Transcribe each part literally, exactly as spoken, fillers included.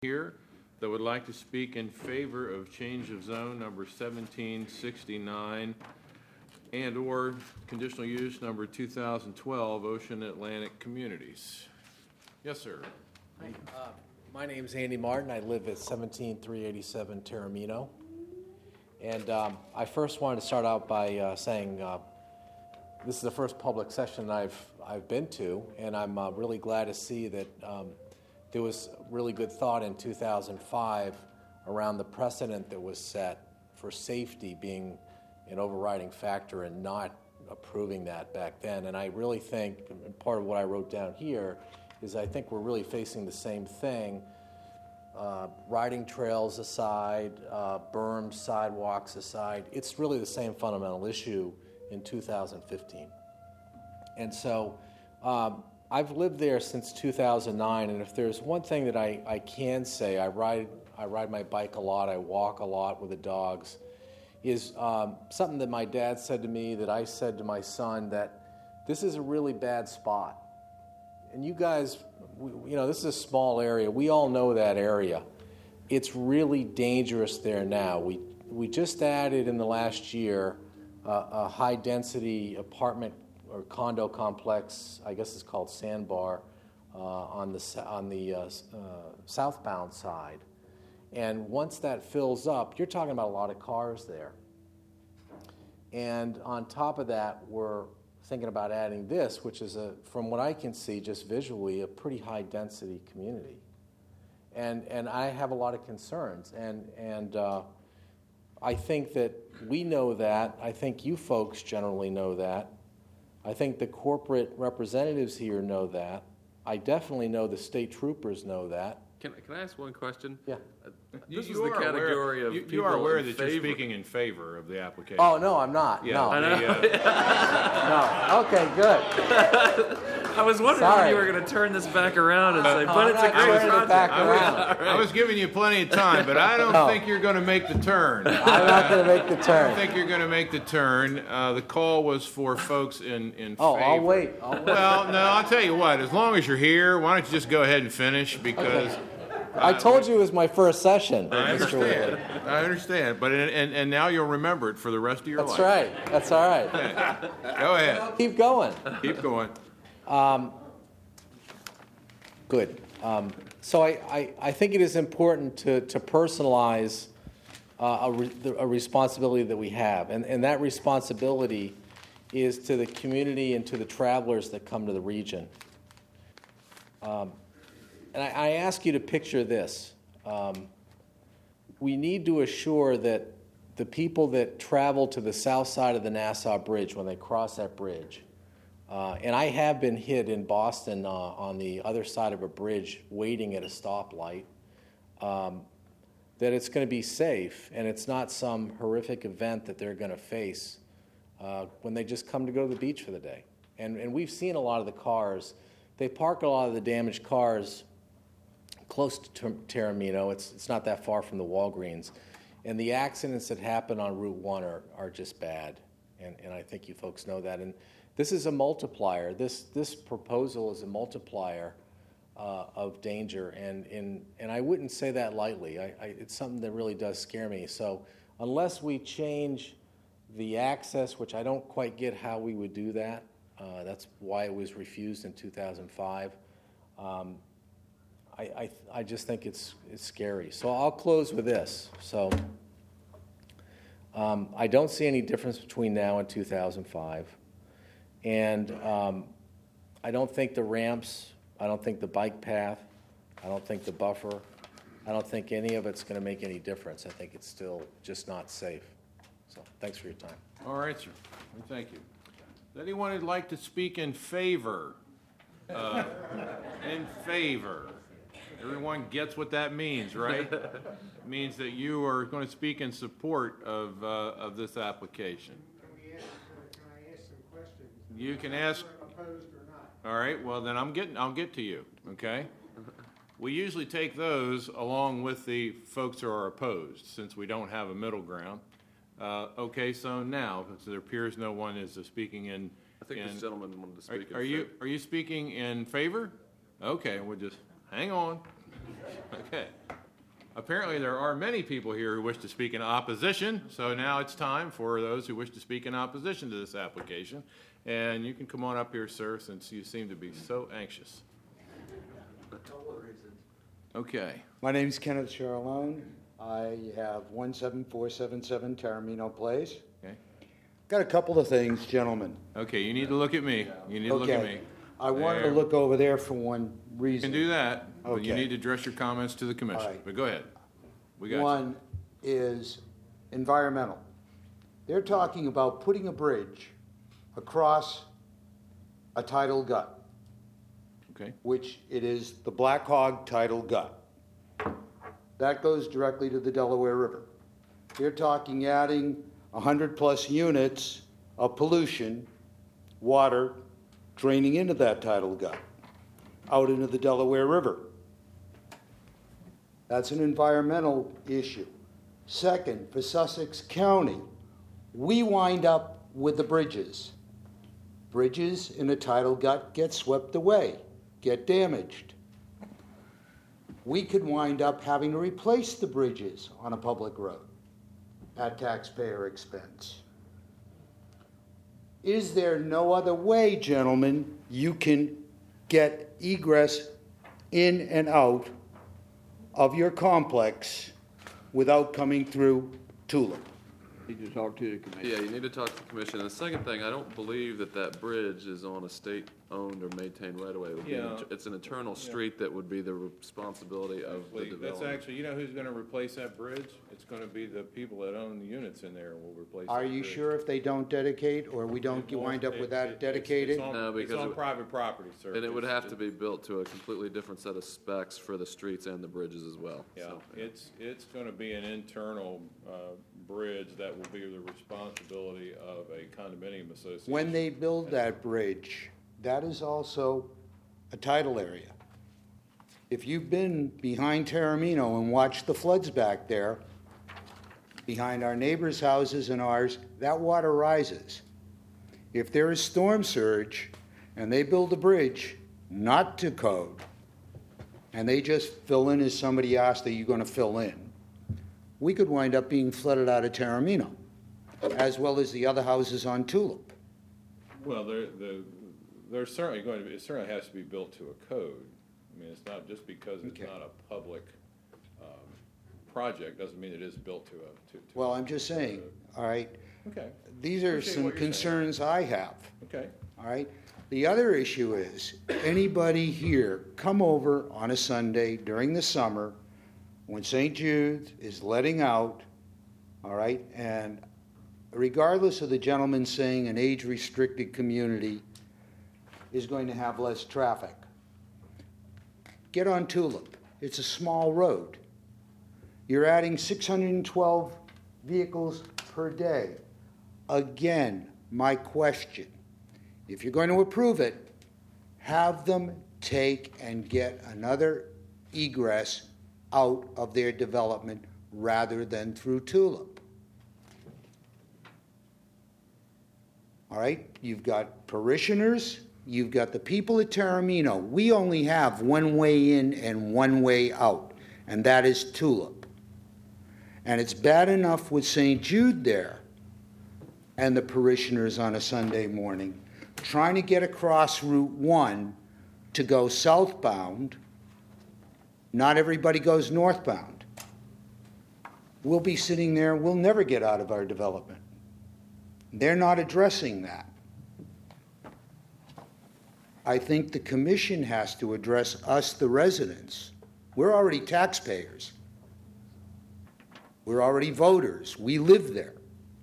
here that would like to speak in favor of change of zone number seventeen sixty-nine and/or conditional use number two thousand twelve Ocean Atlantic Communities? Yes, sir. Hi, uh, my name is Andy Martin. I live at seventeen three eighty-seven Terramino. And um, I first wanted to start out by uh, saying uh, this is the first public session I've I've been to, and I'm uh, really glad to see that um, there was really good thought in two thousand five around the precedent that was set for safety being an overriding factor and not approving that back then. And I really think, and part of what I wrote down here, is I think we're really facing the same thing. Uh, riding trails aside, uh, berms, sidewalks aside, it's really the same fundamental issue in two thousand fifteen. And so um, I've lived there since two thousand nine, and if there's one thing that I, I can say, I ride I ride my bike a lot, I walk a lot with the dogs, is um, something that my dad said to me, that I said to my son, that this is a really bad spot. And you guys, you know, this is a small area. We all know that area. It's really dangerous there now. We we just added in the last year uh, a high-density apartment or condo complex. I guess it's called Sandbar uh, on the on the uh, uh, southbound side. And once that fills up, you're talking about a lot of cars there. And on top of that, we're thinking about adding this, which is, a, from what I can see just visually, a pretty high-density community. And and I have a lot of concerns. And, and uh, I think that we know that. I think you folks generally know that. I think the corporate representatives here know that. I definitely know the state troopers know that. Can, can I ask one question? Yeah. Uh, You- this you is the are aware- category of you, people you are aware in that favor. you're speaking in favor of the application. Oh, no, I'm not. Yeah, No. I know. the, uh, No. Okay, good. I was wondering Sorry. when you were going to turn this back around and say, No, but I'm it's a not great turning it project. back I around. was, I was giving you plenty of time, but I don't No. think you're going to make the turn. I'm not going to make the I turn. think you're going to make the turn. Uh, the call was for folks in, in Oh, favor. I'll wait. I'll wait. Well, no, I'll tell you what. As long as you're here, why don't you just go ahead and finish? Because I told you it was my first session, I Mister understand. Whitley. I understand. But and, and, and now you'll remember it for the rest of your That's life. right. That's all right. Go ahead. Keep going. Keep going. Good. Um, so I, I, I think it is important to, to personalize uh, a, re, a responsibility that we have. And, and that responsibility is to the community and to the travelers that come to the region. Um, and I, I ask you to picture this. Um, we need to assure that the people that travel to the south side of the Nassau Bridge, when they cross that bridge, Uh, and I have been hit in Boston uh, on the other side of a bridge waiting at a stoplight, um, that it's going to be safe and it's not some horrific event that they're going to face uh, when they just come to go to the beach for the day. And, and we've seen a lot of the cars. They park a lot of the damaged cars close to Ter- Terramino. It's, it's not that far from the Walgreens. And the accidents that happen on Route one are, are just bad. And, and I think you folks know that. And this is a multiplier. This this proposal is a multiplier uh, of danger, and, and and I wouldn't say that lightly. I, I, it's something that really does scare me. So unless we change the access, which I don't quite get how we would do that, uh, that's why it was refused in two thousand five. Um, I, I I just think it's it's scary. So I'll close with this. So um, I don't see any difference between now and two thousand five. And um, I don't think the ramps, I don't think the bike path, I don't think the buffer, I don't think any of it's going to make any difference. I think it's still just not safe. So thanks for your time. All right, sir. Well, thank you. Does anyone who'd like to speak in favor? Uh, in favor. Everyone gets what that means, right? It means that you are going to speak in support of uh, of this application. You can ask. Opposed or not. All right. Well, then I'm getting. I'll get to you. Okay. We usually take those along with the folks who are opposed, since we don't have a middle ground. Uh, okay. So now, so there appears no one is uh, speaking in. I think in, this gentleman wanted to speak in Are, are you favor. are you speaking in favor? Okay. We'll just hang on. Okay. Apparently, there are many people here who wish to speak in opposition, so now it's time for those who wish to speak in opposition to this application. And you can come on up here, sir, since you seem to be so anxious. Okay. My name's Kenneth Charlone. I have one seven four seven seven Taramino Place. Okay. Got a couple of things, gentlemen. Okay, you need to look at me. You need to look at Okay. me. I wanted to There. look over there for one You reason. can do that, but you Okay. need to address your comments to the commission. All right. But go ahead. We got you. One is environmental. They're talking about putting a bridge across a tidal gut, Okay. which it is the Black Hog Tidal Gut. That goes directly to the Delaware River. They're talking adding one hundred plus units of pollution, water, draining into that tidal gut, out into the Delaware River. That's an environmental issue. Second, for Sussex County, we wind up with the bridges. Bridges in a tidal gut get swept away, get damaged. We could wind up having to replace the bridges on a public road at taxpayer expense. Is there no other way, gentlemen, you can get egress in and out of your complex without coming through Tulip? Need to talk to the commission. Yeah, you need to talk to the commission. And the second thing, I don't believe that that bridge is on a state-owned or maintained right-of-way. It would be an Yeah. inter- It's an internal street that would be the responsibility of the Actually, That's development. actually, you know who's gonna replace that bridge? It's gonna be the people that own the units in there will replace that Are you bridge. sure if they don't dedicate, or we don't It won't- wind up it- with it- that it's- dedicated? It's on, No, it's because on it- private property, sir. And it would It's- have to be built to a completely different set of specs for the streets and the bridges as well. Yeah, So, it's, it's gonna be an internal, uh, bridge that will be the responsibility of a condominium association. When they build that bridge, that is also a tidal area. If you've been behind Taramino and watched the floods back there, behind our neighbors' houses and ours, that water rises. If there is storm surge and they build a bridge not to code, and they just fill in as somebody asked, are you going to fill in? We could wind up being flooded out of Taramino, as well as the other houses on Tulip. Well, there, the, there's certainly going to be, it certainly has to be built to a code. I mean, it's not, just because it's Okay. not a public, um, project, doesn't mean it is built to a, to. to- Well, I'm just saying, all right, Okay, these are Appreciate some what you're saying. concerns I have, okay. all right? The other issue is, anybody here come over on a Sunday during the summer when Saint Jude is letting out, all right? And regardless of the gentleman saying an age-restricted community is going to have less traffic, get on Tulip. It's a small road. You're adding six hundred twelve vehicles per day. Again, my question, if you're going to approve it, have them take and get another egress out of their development rather than through Tulip. All right, you've got parishioners, you've got the people at Taramino. We only have one way in and one way out, and that is Tulip. And it's bad enough with Saint Jude there and the parishioners on a Sunday morning trying to get across Route one to go southbound. Not everybody goes northbound. We'll be sitting there, we'll never get out of our development. They're not addressing that. I think the commission has to address us, the residents. We're already taxpayers. We're already voters. We live there.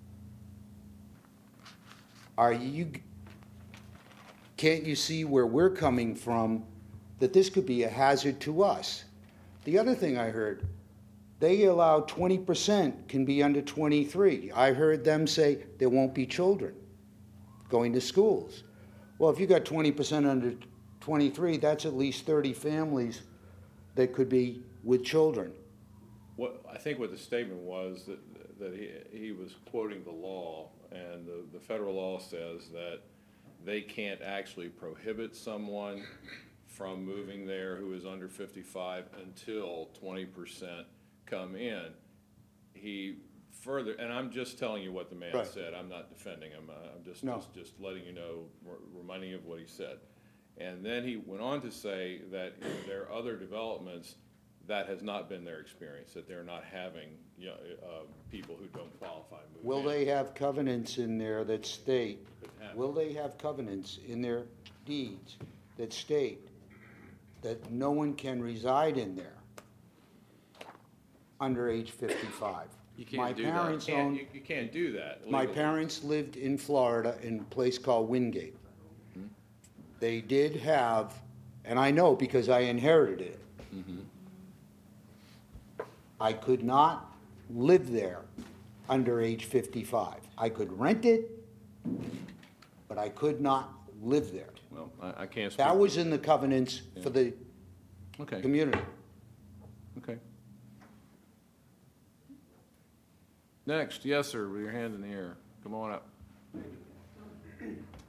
Are you, can't you see where we're coming from, that this could be a hazard to us? The other thing I heard, they allow twenty percent can be under twenty-three. I heard them say there won't be children going to schools. Well, if you got twenty percent under twenty-three, that's at least thirty families that could be with children. What, I think what the statement was, that, that he, he was quoting the law, and the, the federal law says that they can't actually prohibit someone from moving there who is under fifty-five until twenty percent come in. He further, and I'm just telling you what the man Right. said, I'm not defending him, uh, I'm just, No. just, just letting you know, r- reminding you of what he said. And then he went on to say that if there are other developments, that has not been their experience, that they're not having, you know, uh, people who don't qualify move in. Will they have covenants in there that state, Could happen. will they have covenants in their deeds that state that no one can reside in there under age fifty-five? You can't My do that. parents Can't- owned, You, you can't do that my legally. parents lived in Florida in a place called Wingate. They did have, and I know because I inherited it. I could not live there under age fifty-five. I could rent it, but I could not live there. Well, I, I can't speak. That was in the covenants for the Okay, community. okay. Next, yes, sir, with your hand in the air. Come on up. My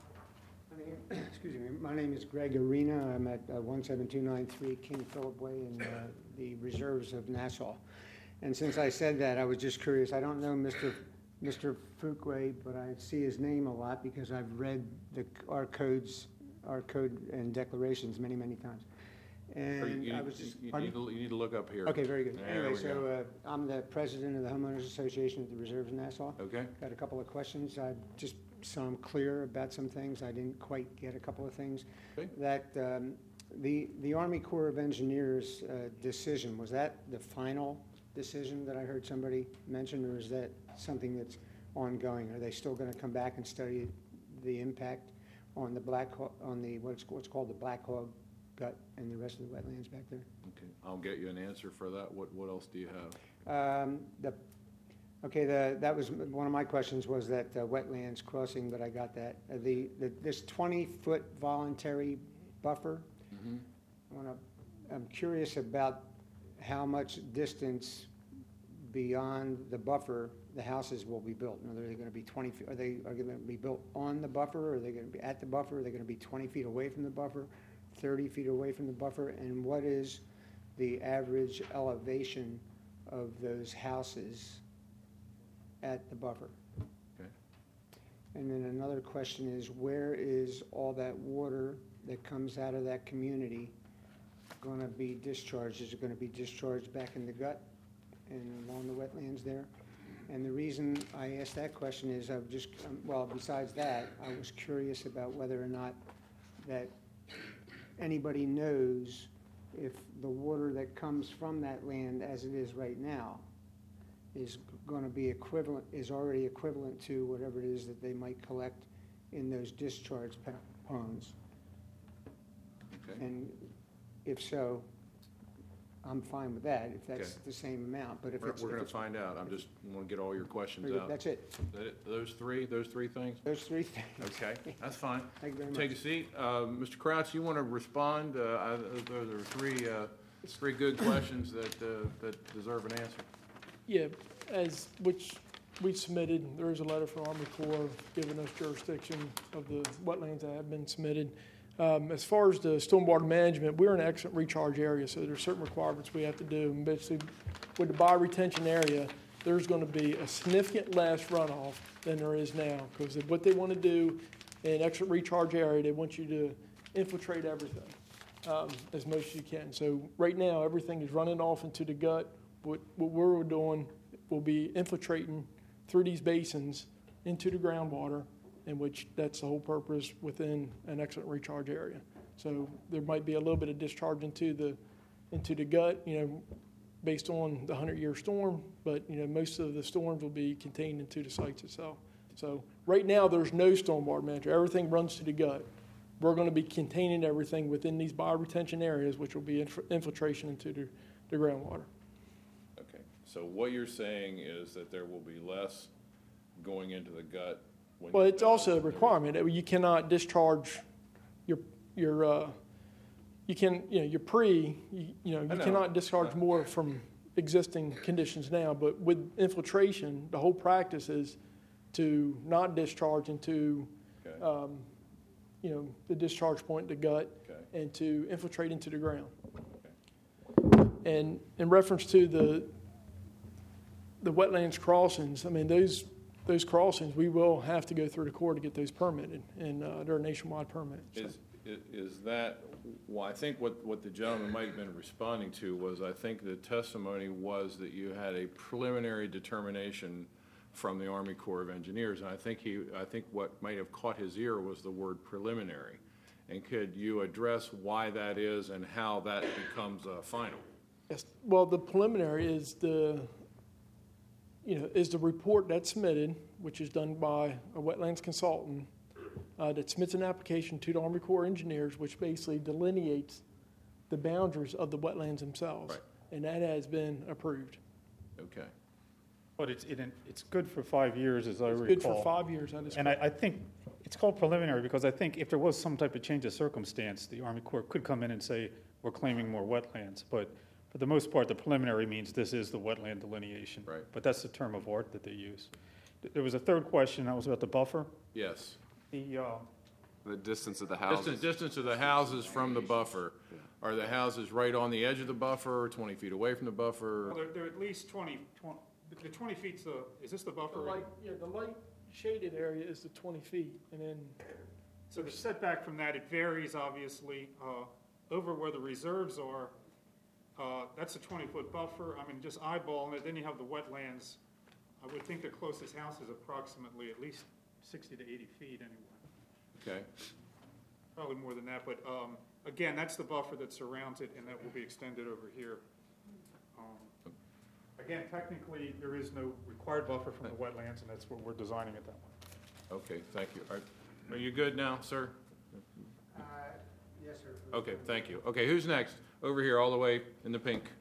name- Excuse me, my name is Greg Arena. I'm at uh, one seven two nine three King Philip Way in uh, the reserves of Nassau. And since I said that, I was just curious. I don't know Mister Mister Fuqua, but I see his name a lot because I've read the, our codes, our code and declarations many, many times. Or you- And you I need- was just, You pardon? need to, you need to look up here. Okay, very good. There Anyway, we go. so uh, I'm the president of the homeowners association at the reserves of Nassau. Okay, Got a couple of questions. I just, so I'm clear about some things. I didn't quite get a couple of things. Okay. That, um, the, the Army Corps of Engineers uh, decision, was that the final decision that I heard somebody mention, or is that something that's ongoing? Are they still gonna come back and study the impact on the Black, Hawk- on the, what's, what's called the Black Hog Gut and the rest of the wetlands back there? okay. I'll get you an answer for that. What, what else do you have? Um, The, okay, the, that was, one of my questions was that uh, wetlands crossing, but I got that. Uh, The, the- this twenty-foot voluntary buffer, I wanna, I'm curious about how much distance beyond the buffer the houses will be built. Are they gonna be twenty, feet? Are they, are they gonna be built on the buffer? Are they gonna be at the buffer? Are they gonna be twenty feet away from the buffer? thirty feet away from the buffer? And what is the average elevation of those houses at the buffer? Okay. And then another question is, where is all that water that comes out of that community going to be discharged? Is it going to be discharged back in the gut and along the wetlands there? And the reason I asked that question is I've just, um, well, besides that, I was curious about whether or not that anybody knows if the water that comes from that land as it is right now is going to be equivalent, is already equivalent to whatever it is that they might collect in those discharge pa- ponds. Okay. And if so, I'm fine with that, if that's Okay. the same amount, but if We're, it's. we're if gonna it's- find out. I'm just, want to get all your questions very good. out. That's it, That it- Those three, those three things? those three things. Okay, that's fine. Thank you very Take a much. seat. Uh, Mister Crouch, you want to respond? Uh, I- Those are three, uh, three good questions that, uh, that deserve an answer. Yeah, as, which we submitted, there is a letter from Army Corps giving us jurisdiction of the wetlands that have been submitted. Um, as far as the stormwater management, we're in an exit recharge area, so there's certain requirements we have to do. And basically, with the bioretention area, there's gonna be a significant less runoff than there is now. Because what they wanna do in exit recharge area, they want you to infiltrate everything, um, as much as you can. So right now, everything is running off into the gut. What, what we're doing will be infiltrating through these basins into the groundwater, in which that's the whole purpose within an exit recharge area. So there might be a little bit of discharge into the, into the gut, you know, based on the hundred-year storm, but, you know, most of the storms will be contained into the sites itself. So right now, there's no stormwater management. Everything runs to the gut. We're going to be containing everything within these bioretention areas, which will be inf- infiltration into the, the groundwater. Okay, so what you're saying is that there will be less going into the gut when. Well, it's also a requirement that you cannot discharge your, your, uh, you can, you know, your pre, you, you know, I you know. cannot discharge Uh, more from existing conditions now, but with infiltration, the whole practice is to not discharge into, Okay. um, you know, the discharge point, the gut, Okay. and to infiltrate into the ground. Okay. And in reference to the, the wetlands crossings, I mean, those, those crossings, we will have to go through the Corps to get those permitted, and uh, they're a nationwide permit. so. Is, i- is that, well, I think what, what the gentleman might have been responding to was, I think the testimony was that you had a preliminary determination from the Army Corps of Engineers, and I think he, I think what might have caught his ear was the word preliminary. And could you address why that is and how that becomes uh, final? Yes, well, the preliminary is the, you know, is the report that's submitted, which is done by a wetlands consultant, uh, that submits an application to the Army Corps of Engineers, which basically delineates the boundaries of the wetlands themselves. Right. And that has been approved. Okay. But it's, it, it's good for five years, as I It's recall. good for five years, that is And I, I think it's called preliminary because I think if there was some type of change of circumstance, the Army Corps could come in and say, we're claiming more wetlands. But for the most part, the preliminary means this is the wetland delineation. Right. But that's the term of art that they use. Th- There was a third question, that was about the buffer. Yes. The, uh, The distance of the Distance, houses. distance of the houses from the buffer. Are the houses right on the edge of the buffer, or twenty feet away from the buffer? they're, they're at least twenty, the twenty feet's the, is this the The buffer? light, yeah, the light shaded area is the twenty feet, and then, So the setback from that, it varies, obviously. Uh, Over where the reserves are, uh, that's a twenty-foot buffer. I mean, just eyeballing it, then you have the wetlands. I would think the closest house is approximately at least sixty to eighty feet anyway. Okay. Probably more than that, but um, again, that's the buffer that surrounds it, and that will be extended over here. Um, Again, technically, there is no required buffer from the wetlands, and that's what we're designing it that way. Okay, thank you. Are, are you good now, sir? Uh, Yes, sir. Okay, thank you. Okay, who's next? Over here, all the way in the pink.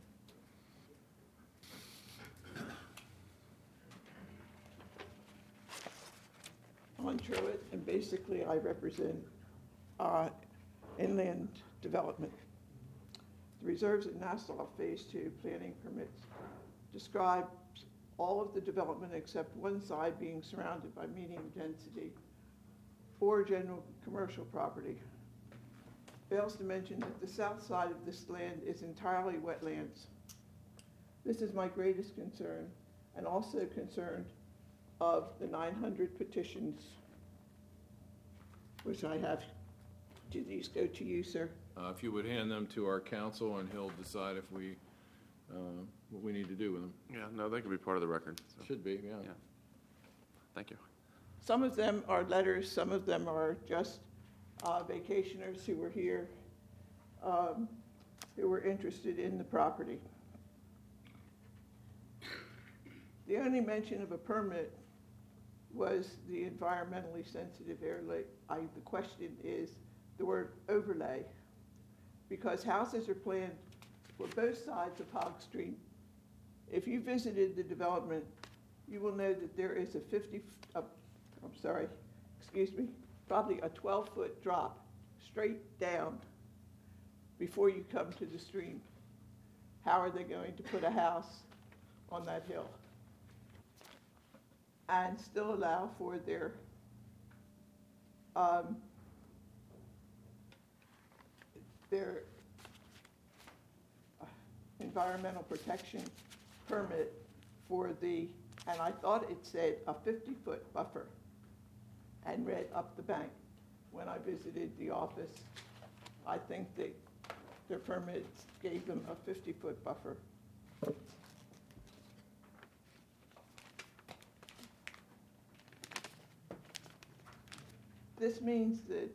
On Truett, and basically I represent uh, inland development. The reserves at Nassau Phase Two planning permits describe all of the development except one side being surrounded by medium density or general commercial property. Fails to mention that the south side of this land is entirely wetlands. This is my greatest concern, and also concerned of the nine hundred petitions, which I have. Do these go to you, sir? Uh, if you would hand them to our counsel, and he'll decide if we, uh, what we need to do with them. Yeah, no, they could be part of the record. so, Should be, yeah. Yeah. Thank you. Some of them are letters, some of them are just uh, vacationers who were here, um, who were interested in the property. The only mention of a permit was the environmentally sensitive area. I, the question is the word overlay, because houses are planned for both sides of Hog Street. If you visited the development, you will know that there is a fifty, uh, I'm sorry, excuse me, probably a twelve-foot drop straight down before you come to the stream. How are they going to put a house on that hill and still allow for their um, their uh, environmental protection permit for the, and I thought it said a fifty-foot buffer and read up the bank. When I visited the office, I think they, their permits gave them a fifty-foot buffer. This means that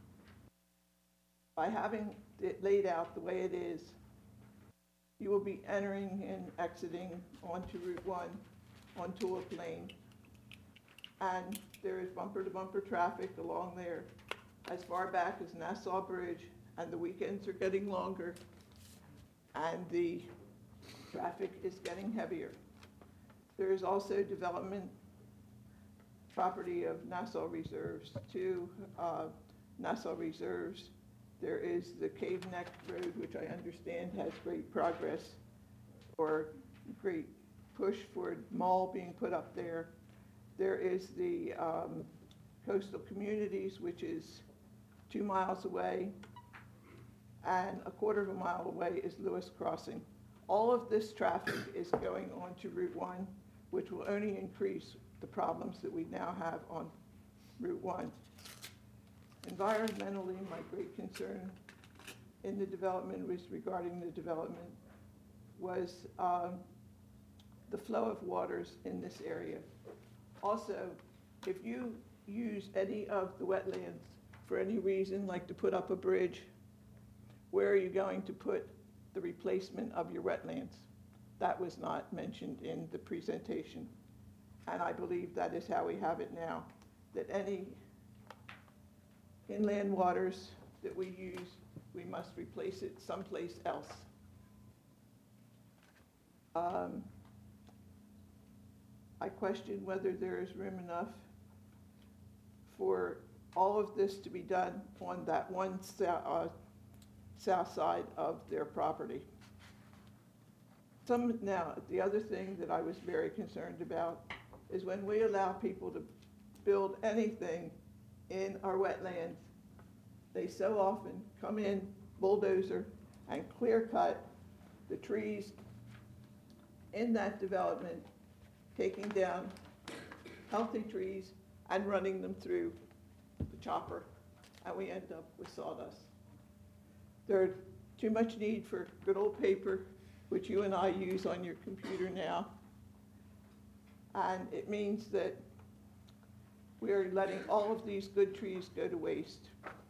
by having it laid out the way it is, you will be entering and exiting onto Route one, onto a lane. And there is bumper-to-bumper traffic along there as far back as Nassau Bridge, and the weekends are getting longer, and the traffic is getting heavier. There is also development property of Nassau Reserves to uh, Nassau Reserves. There is the Cave Neck Road, which I understand has great progress, or great push for mall being put up there. There is the um, Coastal Communities, which is two miles away, and a quarter of a mile away is Lewis Crossing. All of this traffic is going on to Route one, which will only increase the problems that we now have on Route one. Environmentally, my great concern in the development was regarding the development was um, the flow of waters in this area. Also, if you use any of the wetlands for any reason, like to put up a bridge, where are you going to put the replacement of your wetlands? That was not mentioned in the presentation. And I believe that is how we have it now, that any inland waters that we use, we must replace it someplace else. Um, I question whether there is room enough for all of this to be done on that one sou- uh, south side of their property. Some, now, the other thing that I was very concerned about is when we allow people to build anything in our wetlands, they so often come in, bulldozer, and clear cut the trees in that development, taking down healthy trees and running them through the chopper, and we end up with sawdust. There's too much need for good old paper, which you and I use on your computer now, and it means that we are letting all of these good trees go to waste.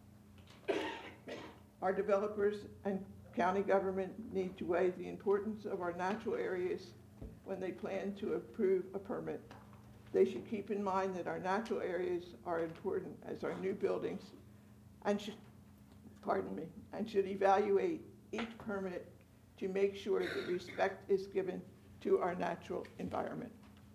Our developers and county government need to weigh the importance of our natural areas when they plan to approve a permit. They should keep in mind that our natural areas are important as our new buildings and should, pardon me, and should evaluate each permit to make sure that respect is given to our natural environment.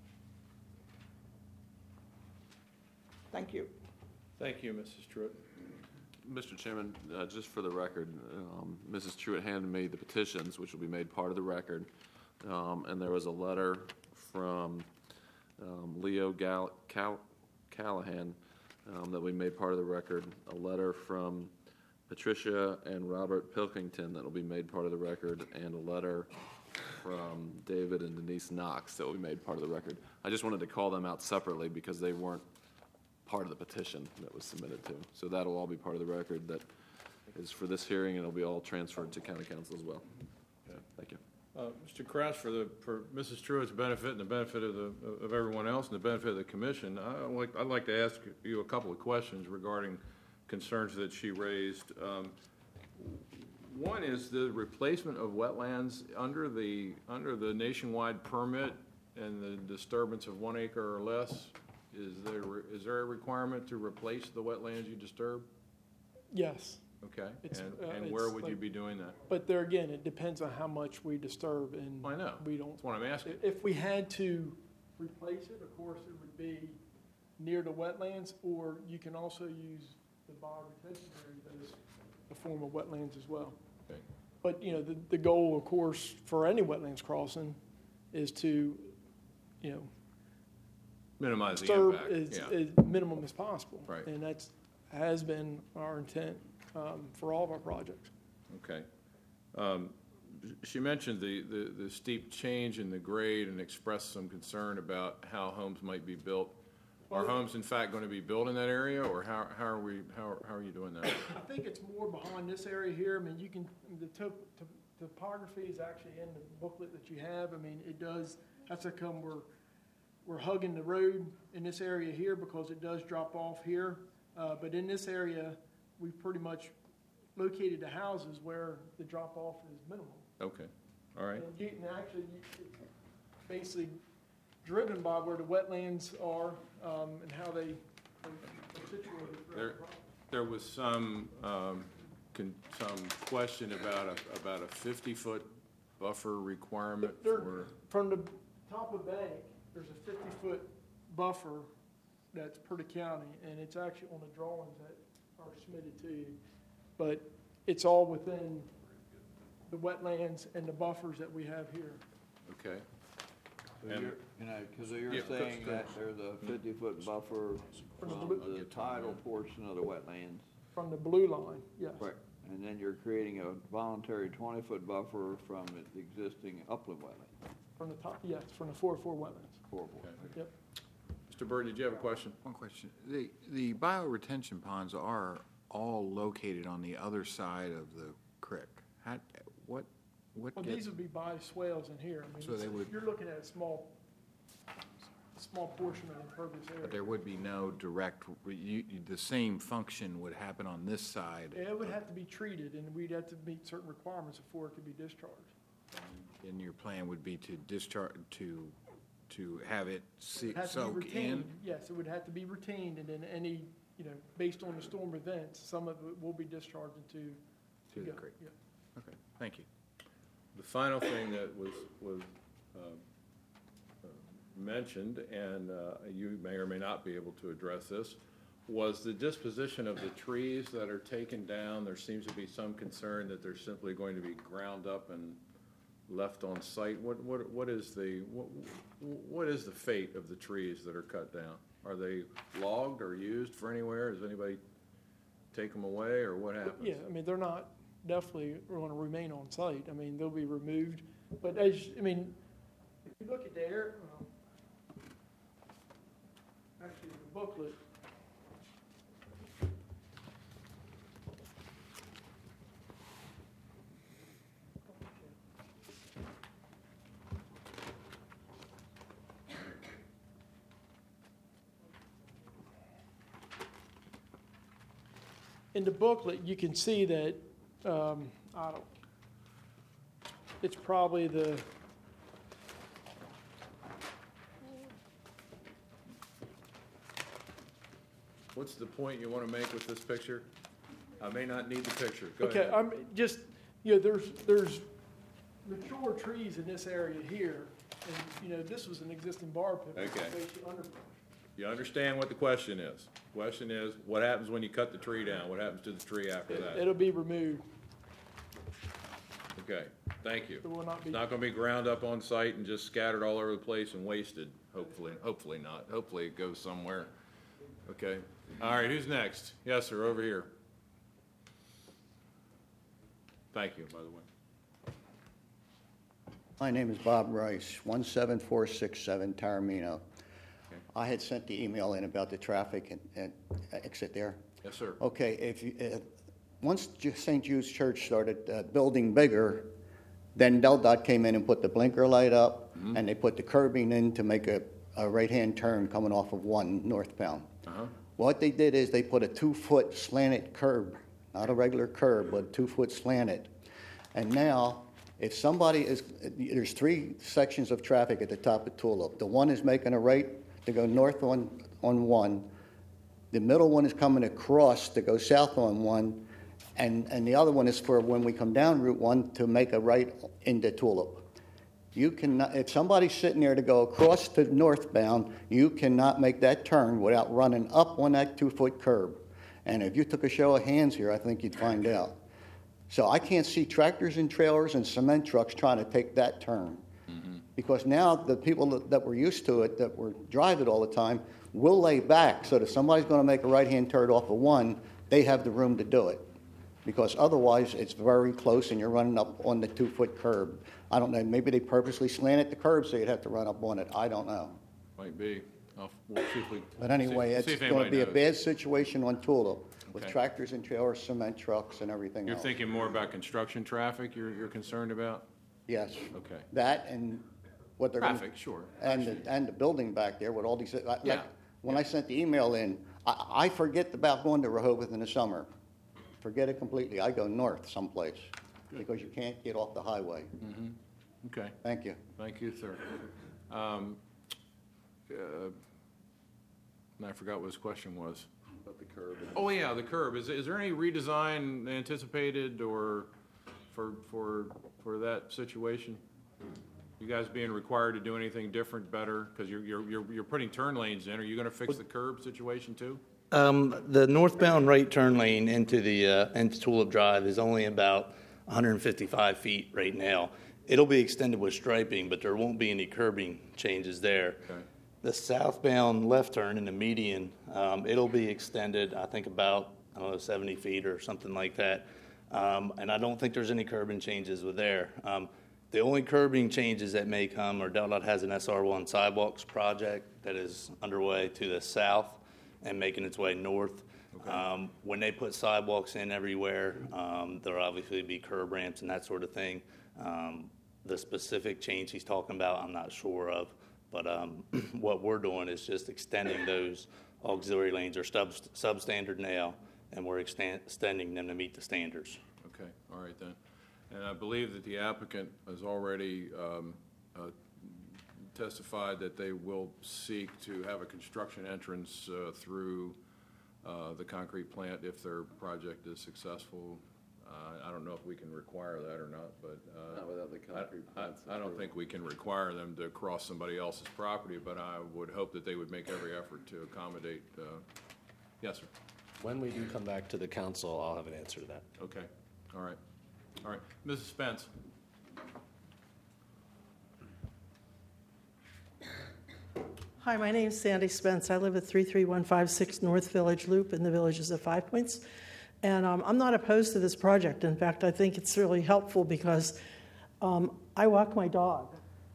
Thank you. Thank you, Missus Truitt. Mister Chairman, uh, just for the record, um, Missus Truitt handed me the petitions, which will be made part of the record. Um, and there was a letter from um, Leo Gal- Cal- Callahan um, that we made part of the record, a letter from Patricia and Robert Pilkington that will be made part of the record, and a letter from David and Denise Knox that will be made part of the record. I just wanted to call them out separately because they weren't part of the petition that was submitted to. So that'll all be part of the record that is for this hearing, and it'll be all transferred to county council as well. Okay. Thank you. Uh, Mister Kraus, for the, for Missus Truitt's benefit and the benefit of the, of everyone else and the benefit of the commission, I'd like, I'd like to ask you a couple of questions regarding concerns that she raised. Um, One is the replacement of wetlands under the, under the nationwide permit and the disturbance of one acre or less. Is there, is there a requirement to replace the wetlands you disturb? Yes, Okay, It's, and, uh, and where it's would you like- be doing that? but there again, it depends on how much we disturb, and I know, we don't. that's what I'm asking. If we had to replace it, of course, it would be near the wetlands, or you can also use the bog retention area as a form of wetlands as well. Okay. But, you know, the, the goal, of course, for any wetlands crossing is to, you know, Minimize the disturb impact, as, yeah. as minimum as possible. Right. And that's, has been our intent um, for all of our projects. Okay. Um, She mentioned the, the, the steep change in the grade and expressed some concern about how homes might be built. Are Well- homes in fact going to be built in that area, or how, how are we, how, how are you doing that? I think it's more behind this area here. I mean, you can, the top, top, topography is actually in the booklet that you have. I mean, it does, that's how come we're, we're hugging the road in this area here because it does drop off here. Uh, but in this area, we've pretty much located the houses where the drop off is minimal. Okay, all right. And you can actually, you, it's basically driven by where the wetlands are, um, and how they are situated. throughout There, the property. there was some, um, con, some question about a, about a fifty-foot buffer requirement There- for, From the top of bank, there's a fifty-foot buffer that's per the county, and it's actually on the drawings that are submitted to you. But it's all within the wetlands and the buffers that we have here. okay. So And- you're, you know, because you're Yeah, go- saying go. that there's a fifty-foot buffer From the from blue- the tidal portion of the wetlands. From the blue line, yes. Right, and then you're creating a voluntary twenty-foot buffer from the existing upland wetland. From the top, yes, from the four oh four wetlands. Horrible. Yep. Mister Byrd, did you have a question? One question. The, the bioretention ponds are all located on the other side of the creek. How, what, what Well, gets, these would be by swales in here. I mean, So they it's- would- you're looking at a small, a small portion of the impervious but area. there would be no direct, you, you- the same function would happen on this side, Yeah, it would have to be treated, and we'd have to meet certain requirements before it could be discharged. and your plan would be to discharge, to, to have it It se- would have to be soak in? retained. Yes, it would have to be retained, and then any, you know, based on the storm events, some of it will be discharged into. To the yeah, creek. yeah. Okay, thank you. The final thing that was, was uh, uh, mentioned, and uh, you may or may not be able to address this, was the disposition of the trees that are taken down. There seems to be some concern that they're simply going to be ground up and left on site. What, what, what is the, what, what is the fate of the trees that are cut down? Are they logged or used for anywhere? Does anybody take them away, or what happens? Yeah, I mean, they're not definitely going to remain on site. I mean, they'll be removed. But as, I mean, if you look at there, um, actually, the booklet. In the booklet, you can see that, um, I don't, it's probably the, What's the point you want to make with this picture? I may not need the picture. Go okay, ahead. I'm just, you know, there's, there's mature trees in this area here, and, you know, this was an existing bar pit. Okay. basically underbrush. You understand what the question is? Question is, what happens when you cut the tree down? What happens to the tree after It- that? It'll be removed. Okay, thank you. It will not be. It's not gonna be ground up on site and just scattered all over the place and wasted, hopefully, hopefully not. Hopefully it goes somewhere. Okay, all right, who's next? Yes, sir, over here. Thank you, by the way. My name is Bob Rice, one seven four six seven Taramino. I had sent the email in about the traffic and, and exit there. Yes, sir. Okay, if you, uh, once Ju- Saint Jude's Church started uh, building bigger, then Del Dot came in and put the blinker light up, and they put the curbing in to make a, a right-hand turn coming off of one northbound. Uh-huh. What they did is they put a two-foot slanted curb, not a regular curb, but two-foot slanted. And now, if somebody is, there's three sections of traffic at the top of Tulip. The one is making a right to go north on, on one. The middle one is coming across to go south on one. And, and the other one is for when we come down Route one to make a right into Tulip. You cannot, if somebody's sitting there to go across to northbound, you cannot make that turn without running up on that two-foot curb. And if you took a show of hands here, I think you'd find out. So I can't see tractors and trailers and cement trucks trying to take that turn. Because now the people that, that were used to it, that were drive it all the time, will lay back so that if somebody's going to make a right-hand turn off of one, they have the room to do it. Because otherwise, it's very close and you're running up on the two-foot curb. I don't know, maybe they purposely slanted the curb so you'd have to run up on it. I don't know. Might be. I'll, we'll see if we. But anyway, see- it's see if going to anybody be a knows. bad situation on Tulip with Okay. tractors and trailers, cement trucks, and everything You're else. thinking more about construction traffic you're, you're concerned about? Yes. Okay. That and what they're going to... Traffic, sure. And, the- and the building back there with all these, like, Yeah. when I sent the email in, I, I forget about going to Rehoboth in the summer. Forget it completely. I go north someplace because you can't get off the highway. Okay. Thank you. Thank you, sir. Um, uh, and I forgot what his question was. About the curb. and- Oh, yeah, the curb. Is, is there any redesign anticipated or for, for, for that situation? You guys being required to do anything different, better? Because you're, you're, you're, you're putting turn lanes in. Are you going to fix the curb situation too? Um, the northbound right turn lane into the, uh, into Tulip Drive is only about one hundred fifty-five feet right now. It'll be extended with striping, but there won't be any curbing changes there. Okay. The southbound left turn in the median, um, it'll be extended, I think, about one I don't know, seventy feet or something like that. Um, and I don't think there's any curbing changes with there. Um, the only curbing changes that may come are Del Dot has an S R one sidewalks project that is underway to the south and making its way north. Okay. Um, when they put sidewalks in everywhere, um, there'll obviously be curb ramps and that sort of thing. Um, the specific change he's talking about, I'm not sure of, but um, what we're doing is just extending those auxiliary lanes. Are sub substandard now, and we're extend extending them to meet the standards. Okay, all right then. And I believe that the applicant has already um, uh, testified that they will seek to have a construction entrance uh, through uh, the concrete plant if their project is successful. Uh, I don't know if we can require that or not, but uh, Not without the concrete I, plants. I, I don't think we can require them to cross somebody else's property, but I would hope that they would make every effort to accommodate. Uh, yes, sir. When we do come back to the council, I'll have an answer to that. Okay, all right, all right. Missus Spence. Hi, my name is Sandy Spence. I live at three three one five six North Village Loop in the Villages of Five Points. And um, I'm not opposed to this project. In fact, I think it's really helpful because um, I walk my dog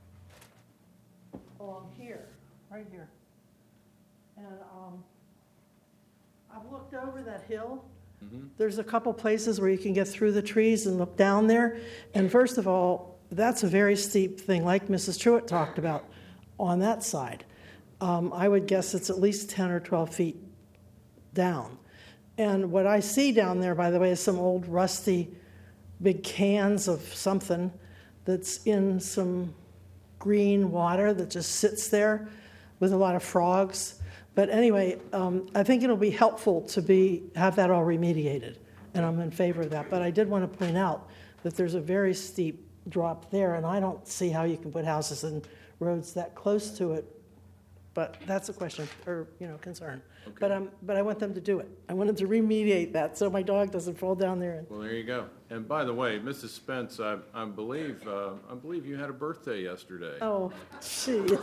along here, right here. And um, I've looked over that hill. Mm-hmm. There's a couple places where you can get through the trees and look down there. And first of all, that's a very steep thing, like Missus Truitt talked about on that side. Um, I would guess it's at least ten or twelve feet down. And what I see down there, by the way, is some old rusty big cans of something that's in some green water that just sits there with a lot of frogs. But anyway, um, I think it'll be helpful to be have that all remediated, and I'm in favor of that. But I did want to point out that there's a very steep drop there, and I don't see how you can put houses and roads that close to it. But that's a question, or, you know, concern. Okay. But um, but I want them to do it. I want them to remediate that so my dog doesn't fall down there. And Well, there you go. And by the way, Missus Spence, I, I believe uh, I believe you had a birthday yesterday. oh, jeez.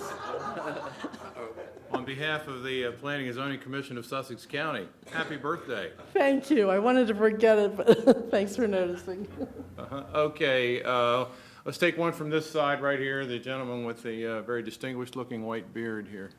On behalf of the uh, Planning and Zoning Commission of Sussex County, happy birthday. Thank you. I wanted to forget it, but thanks for noticing. Uh-huh. Okay, uh, let's take one from this side right here, the gentleman with the uh, very distinguished-looking white beard here.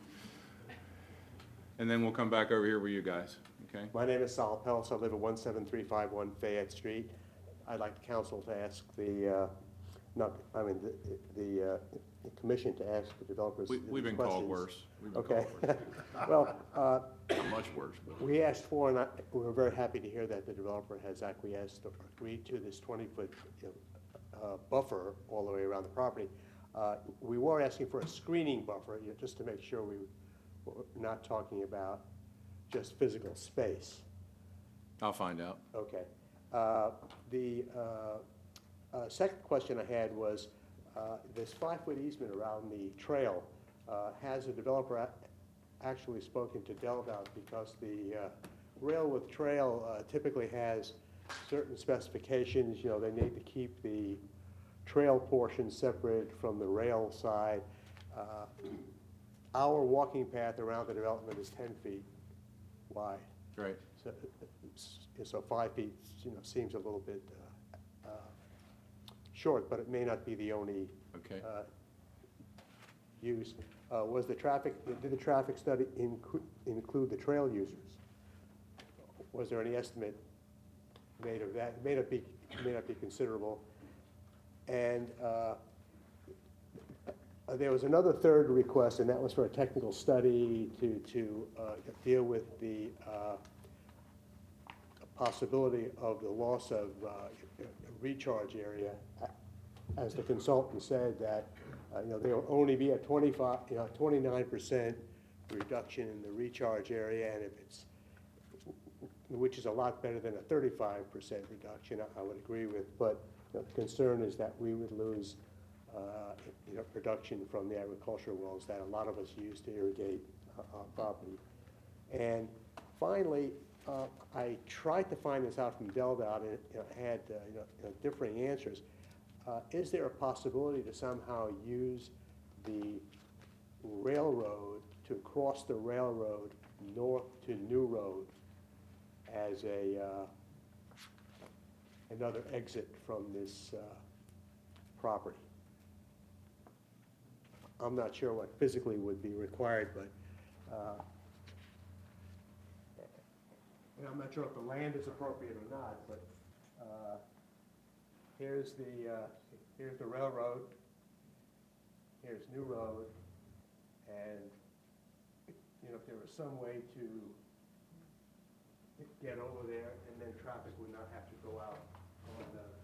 And then we'll come back over here with you guys, okay? My name is Sal Pellis. I live at one seven three five one Fayette Street. I'd like the council to ask the, uh, not, I mean, the, the, uh, the commission to ask the developers We, we've been called questions. worse. We've been Okay. called worse. Well, uh, Not much worse, but. we asked for, and I, we were very happy to hear that the developer has acquiesced or agreed to this twenty-foot you know, uh, buffer all the way around the property. Uh, we were asking for a screening buffer, you know, just to make sure we were not talking about just physical space. I'll find out. Okay. Uh, The uh, uh, second question I had was, uh, this five-foot easement around the trail, uh, has a developer a- actually spoken to Del Dot, because the uh, rail with trail uh, typically has certain specifications, you know, they need to keep the trail portion separated from the rail side. Uh, Our walking path around the development is ten feet wide. Right. So, so five feet, you know, seems a little bit uh, uh, short, but it may not be the only Okay. uh, use. Uh, Was the traffic, did the traffic study inclu- include the trail users? Was there any estimate made of that? It may not be, may not be considerable. And uh, Uh, there was another third request, and that was for a technical study to, to uh, deal with the uh, possibility of the loss of uh, recharge area. As the consultant said, that uh, you know, there will only be a twenty-five, you know, twenty-nine percent reduction in the recharge area, and if it's, which is a lot better than a thirty-five percent reduction, I, I would agree with. But you know, the concern is that we would lose Uh, you know, production from the agricultural wells that a lot of us use to irrigate uh, our property. And finally, uh, I tried to find this out from Del Dot, and you know, had uh, you know, you know, differing answers. Uh, is there a possibility to somehow use the railroad to cross the railroad north to New Road as a, uh, another exit from this uh, property. I'm not sure what physically would be required, but uh, and I'm not sure if the land is appropriate or not, but uh, here's the, uh, here's the railroad, here's New Road, and, you know, if there was some way to get over there, and then traffic would not have to go out on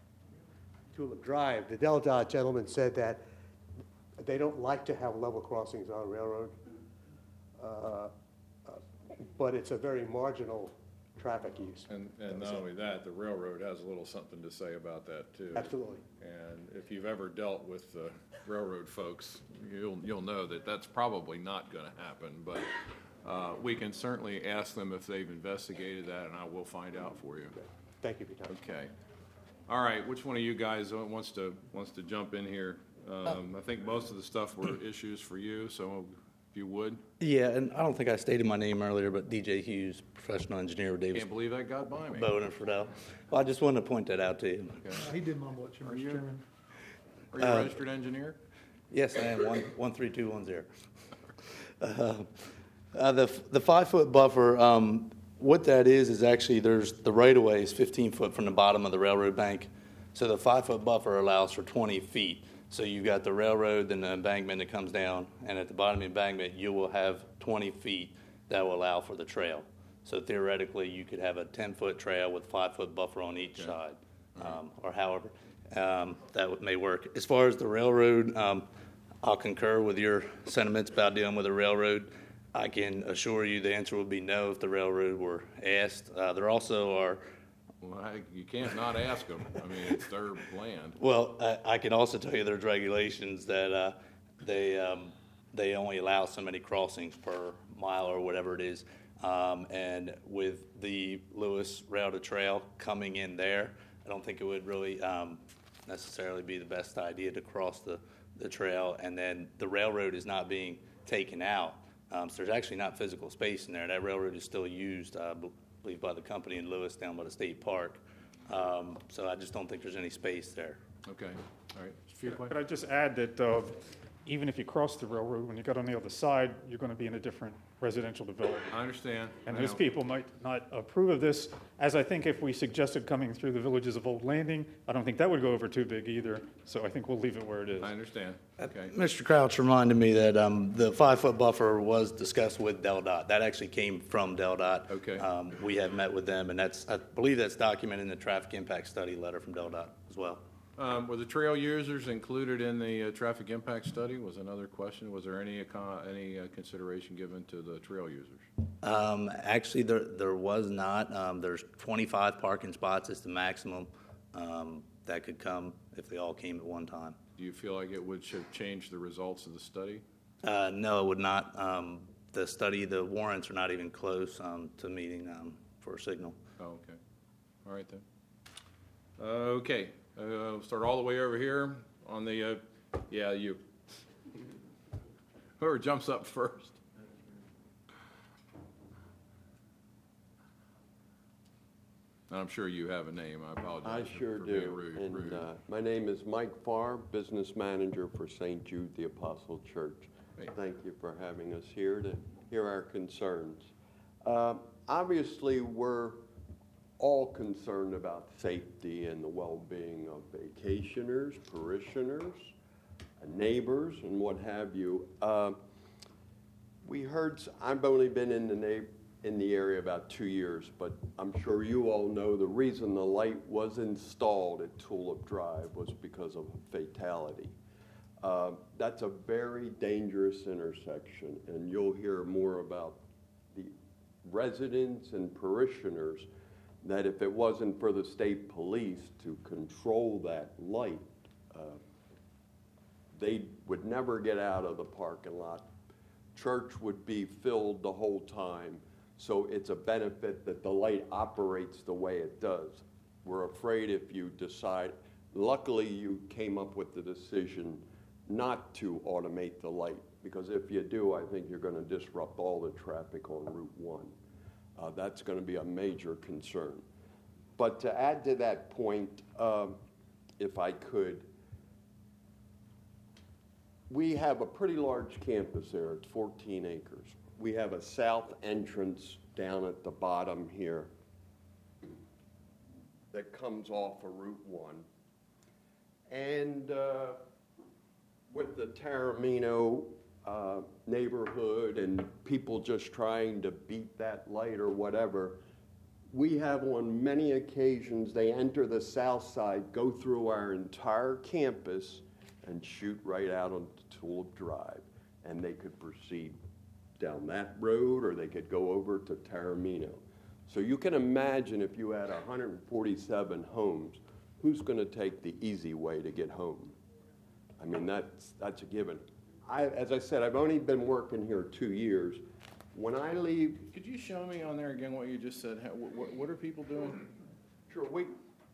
uh, Tulip Drive. The Del Dot gentleman said that they don't like to have level crossings on railroad, uh, uh, but it's a very marginal traffic use. And, and not only that, the railroad has a little something to say about that too. Absolutely. And if you've ever dealt with the railroad folks, you'll, you'll know that that's probably not gonna happen, but, uh, we can certainly ask them if they've investigated that, and I will find out for you. Thank you for your time. Okay. All right, which one of you guys wants to, wants to jump in here? Um, I think most of the stuff were issues for you, so if you would. Yeah, and I don't think I stated my name earlier, but D J Hughes, professional engineer with Davis. Can't believe that got by me. Bowen and Friedel. Well, I just wanted to point that out to you. Okay. He did mumble it, Are Mister you- Chairman. Are you a Uh, registered engineer? Yes, I am, one, one, three, two, one, zero. Uh, uh, the, the five-foot buffer, um, what that is, is actually there's, the right-of-way is fifteen foot from the bottom of the railroad bank. So the five-foot buffer allows for twenty feet. So you've got the railroad, then the embankment that comes down, and at the bottom of the embankment, you will have twenty feet that will allow for the trail. So theoretically, you could have a ten-foot trail with five-foot buffer on each Okay. side, um, or however, um, that would- may work. As far as the railroad, um, I'll concur with your sentiments about dealing with the railroad. I can assure you the answer would be no if the railroad were asked. Uh, there also are Well, I, you can't not ask them. I mean, it's their land. Well, I, I can also tell you there's regulations that uh, they um, they only allow so many crossings per mile or whatever it is. Um, and with the Lewis Rail to Trail coming in there, I don't think it would really um, necessarily be the best idea to cross the, the trail. And then the railroad is not being taken out. Um, so there's actually not physical space in there. That railroad is still used, uh, I believe, by the company in Lewis down by the state park. Um, so I just don't think there's any space there. Okay, all right. A few Could questions? I just add that uh, even if you cross the railroad, when you get on the other side, you're going to be in a different residential development. I understand. And I those know. people might not approve of this, as I think if we suggested coming through the villages of Old Landing, I don't think that would go over too big either, so I think we'll leave it where it is. I understand. Okay. Mister Crouch reminded me that um, the five-foot buffer was discussed with Del Dot. That actually came from Del Dot. Okay. Um, we have met with them, and that's, I believe that's documented in the traffic impact study letter from Del Dot as well. Um, were the trail users included in the uh, traffic impact study? Was another question. Was there any, account- any uh, consideration given to the trail users? Um, actually, there, there was not. Um, there's twenty-five parking spots is the maximum um, that could come if they all came at one time. Do you feel like it would should change the results of the study? Uh, no, it would not. Um, the study, the warrants are not even close um, to meeting um, for a signal. Oh, okay. All right then. Uh, okay, uh, start all the way over here on the, uh, yeah, you. Whoever jumps up first. I'm sure you have a name. I I apologize for- sure for being do. rude. And rude. uh, my name is Mike Farr, business manager for Saint Jude the Apostle Church. Hey. Thank you for having us here to hear our concerns. Uh, Obviously, we're all concerned about safety and the well-being of vacationers, parishioners, neighbors, and what have you. Uh, We heard, s- I've only been in the neigh- in the area about two years, but I'm sure you all know the reason the light was installed at Tulip Drive was because of a fatality. Uh, That's a very dangerous intersection, and you'll hear more about the residents and parishioners that if it wasn't for the state police to control that light, uh, they would never get out of the parking lot. Church would be filled the whole time, so it's a benefit that the light operates the way it does. We're afraid if you decide, luckily you came up with the decision not to automate the light, because if you do, I think you're going to disrupt all the traffic on Route one. Uh, That's going to be a major concern. But to add to that point, um, if I could, we have a pretty large campus there. It's fourteen acres. We have a south entrance down at the bottom here that comes off of Route one. And uh, with the Taramino uh, neighborhood and people just trying to beat that light or whatever, we have on many occasions, they enter the south side, go through our entire campus, and shoot right out on Tulip Drive. And they could proceed down that road, or they could go over to Taramino. So you can imagine if you had one hundred forty-seven homes, who's going to take the easy way to get home? I mean, that's, that's a given. I, as I said, I've only been working here two years. When I leave... Could you show me on there again what you just said? How, what, what are people doing? Sure, we,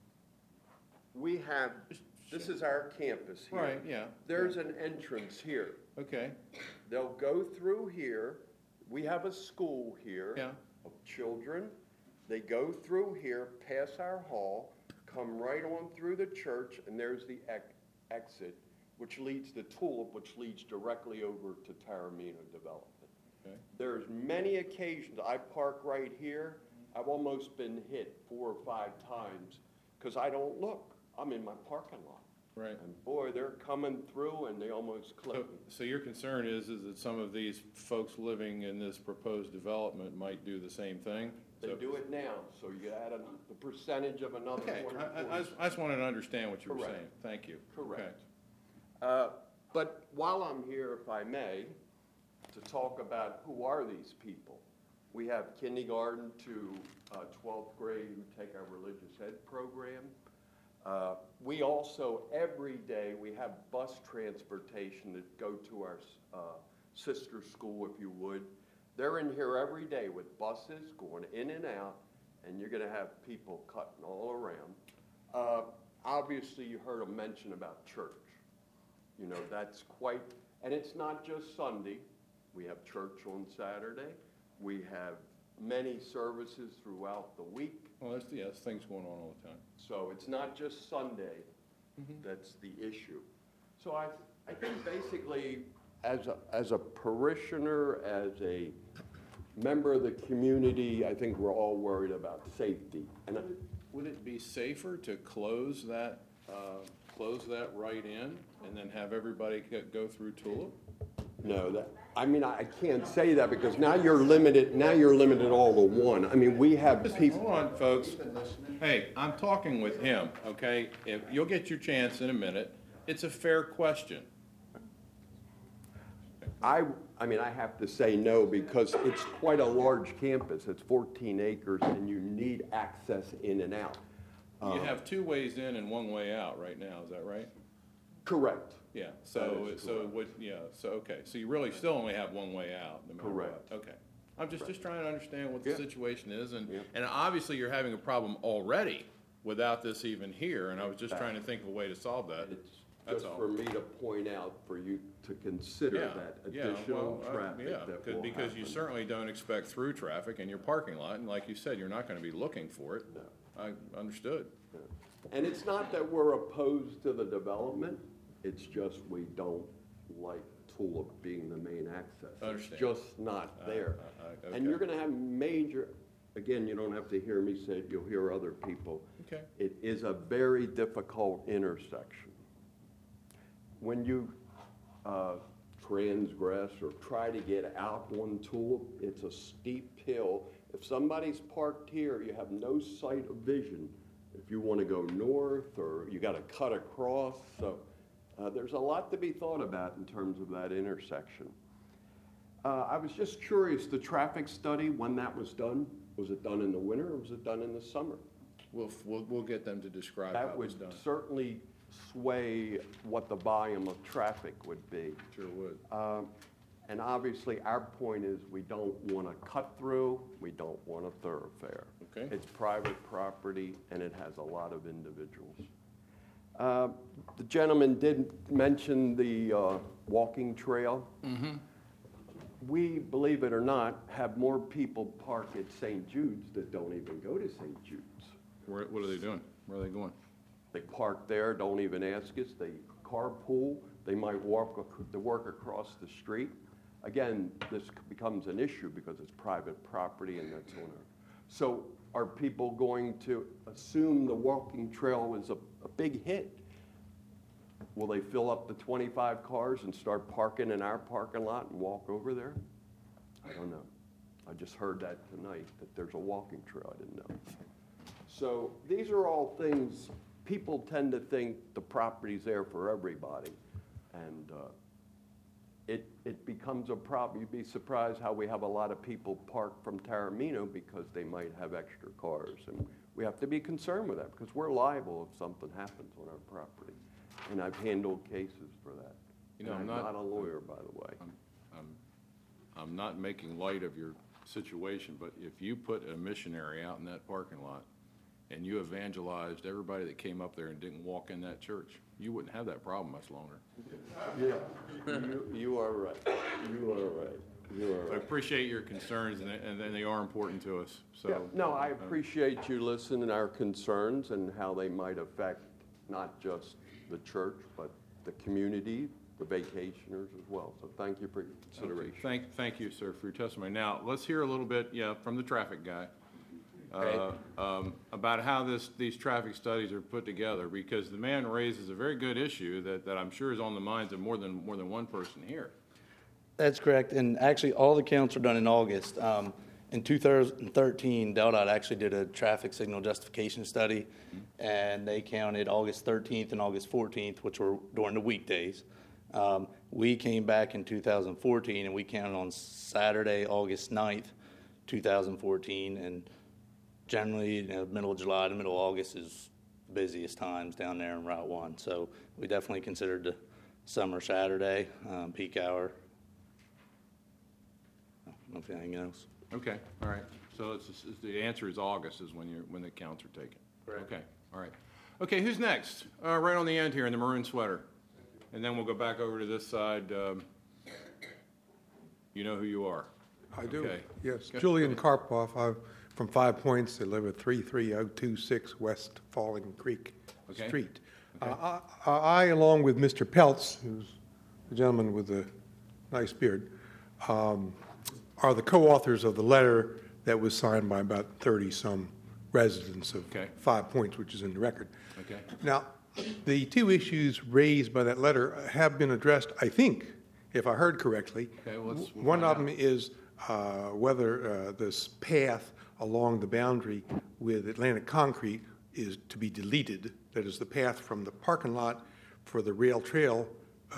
we have, this is our campus here. Right, yeah. There's an entrance here. Okay. They'll go through here. We have a school here Yeah. of children. They go through here, pass our hall, come right on through the church, and there's the ex- exit, which leads to Tulip, which leads directly over to Taramino Development. Okay. There's many occasions, I park right here, I've almost been hit four or five times because I don't look. I'm in my parking lot. Right. And boy, they're coming through and they almost clip So, me. so your concern is, is that some of these folks living in this proposed development might do the same thing? They So- do it now, so you add a, the percentage of another Okay, one. I, I- I just, I just wanted to understand what you were Correct. saying. Thank you. Correct. Uh, But while I'm here, if I may, to talk about who are these people. We have kindergarten to uh, twelfth grade who take our religious ed program. Uh, We also, every day, we have bus transportation that go to our uh, sister school, if you would. They're in here every day with buses going in and out, and you're going to have people cutting all around. Uh, Obviously, you heard a mention about church. You know, that's quite, and it's not just Sunday. We have church on Saturday. We have many services throughout the week. Well, there's, yeah, there's things going on all the time. So it's not just Sunday that's the issue. So I, I think basically, as a, as a parishioner, as a member of the community, I think we're all worried about safety. And I- Would it be safer to close that, uh, close that right in and then have everybody go- go through Tulip? No, that, I mean, I can't say that because now you're limited, now you're limited all to one. I mean, we have people. Hold on, folks. Hey, I'm talking with him, okay? If, you'll get your chance in a minute. It's a fair question. I, I mean, I have to say no because it's quite a large campus. It's fourteen acres and you need access in and out. You Uh, have two ways in and one way out right now, is that right? Correct. Yeah, so, That is so what, yeah, so, okay, so you really still only have one way out, no matter what? Correct. Okay. I'm just, just trying to understand what the Yeah. situation is, and, Yeah. and obviously you're having a problem already without this even here, and I was just trying to think of a way to solve that. It's That's just all. for me to point out for you to consider Yeah, that yeah, additional well, uh, traffic yeah, that 'cause- will because you happen. certainly don't expect through traffic in your parking lot, and like you said, you're not gonna be looking for it. No. I understood. And it's not that we're opposed to the development, it's just we don't like Tulip being the main access. Understand. It's just not Uh, there. uh, uh, And you're okay. gonna have major, again, you don't have to hear me say it, you'll hear other people. Okay. It is a very difficult intersection. When you uh, transgress or try to get out on Tulip, it's a steep hill. If somebody's parked here, you have no sight of vision. If you want to go north, or you got to cut across, so uh, there's a lot to be thought about in terms of that intersection. Uh, I was just curious, the traffic study, when that was done, was it done in the winter or was it done in the summer? We'll, we'll, we'll get them to describe how That it was would done. certainly sway what the volume of traffic would be. Sure would. Um, And obviously, our point is, we don't want a cut-through, we don't want a thoroughfare. Okay. It's private property, and it has a lot of individuals. Uh, The gentleman did mention the uh, walking trail. Mm-hmm. we, believe it or not, have more people park at Saint Jude's that don't even go to Saint Jude's. Where, what are they doing? Where are they going? They park there, don't even ask us, they carpool, they might walk ac- to work across the street. Again, this becomes an issue because it's private property and that's on our. So are people going to assume the walking trail is a, a big hit? Will they fill up the twenty-five cars and start parking in our parking lot and walk over there? I don't know. I just heard that tonight, that there's a walking trail, I didn't know. So these are all things, people tend to think the property's there for everybody. And uh, it, it becomes a problem. You'd be surprised how we have a lot of people park from Taramino because they might have extra cars. And we have to be concerned with that because we're liable if something happens on our property. And I've handled cases for that. You know, And I'm I'm not- not a lawyer, by the way. I'm, I'm, I'm not making light of your situation, but if you put a missionary out in that parking lot and you evangelized everybody that came up there and didn't walk in that church, you wouldn't have that problem much longer. Yeah, you, you are right. You are right. You are So I right. appreciate your concerns, and they, and they- they are important to us, so. Yeah, no, I uh, appreciate you listening to our concerns and how they might affect not just the church, but the community, the vacationers as well. So thank you for your Okay. consideration. Thank, thank you, sir, for your testimony. Now, let's hear a little bit, yeah, from the traffic guy, uh, Okay. um, about how this, these traffic studies are put together, because the man raises a very good issue that, that I'm sure is on the minds of more than, more than one person here. That's correct, and actually, all the counts are done in August. Um, in two thousand thirteen, DelDOT actually did a traffic signal justification study, and they counted August thirteenth and August fourteenth, which were during the weekdays. Um, we came back in two thousand fourteen, and we counted on Saturday, August ninth, two thousand fourteen, and generally, you know, middle of July to middle of August is the busiest times down there in Route one. So we definitely considered the summer Saturday, um, peak hour. I don't know if anything else. Okay, all right. So it's, it's- the answer is August is when you're, when the counts are taken. Correct. Okay, all right. Okay, who's next? Uh, right on the end here in the maroon sweater. And then we'll go back over to this side. Um, you know who you are. I do, Okay. yes. Go- Julian go Karpoff, I'm from Five Points, I live at three three oh two six West Falling Creek Okay. Street. Okay. Uh, I, I, along with Mister Peltz, who's the gentleman with the nice beard, um, are the co-authors of the letter that was signed by about thirty-some residents of Okay. Five Points, which is in the record. Okay. Now, the two issues raised by that letter have been addressed, I think, if I heard correctly. Okay, well, let's- we'll One find of them is uh, whether uh, this path along the boundary with Atlantic Concrete is to be deleted. That is the path from the parking lot for the rail trail uh,